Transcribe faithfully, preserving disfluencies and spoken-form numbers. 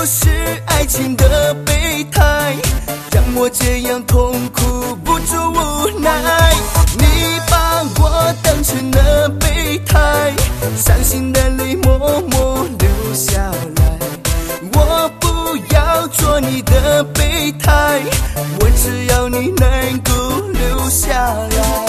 就是爱情的备胎，让我这样痛苦不住无奈。你把我当成了备胎，伤心的泪默默流下来。我不要做你的备胎，我只要你能够留下来。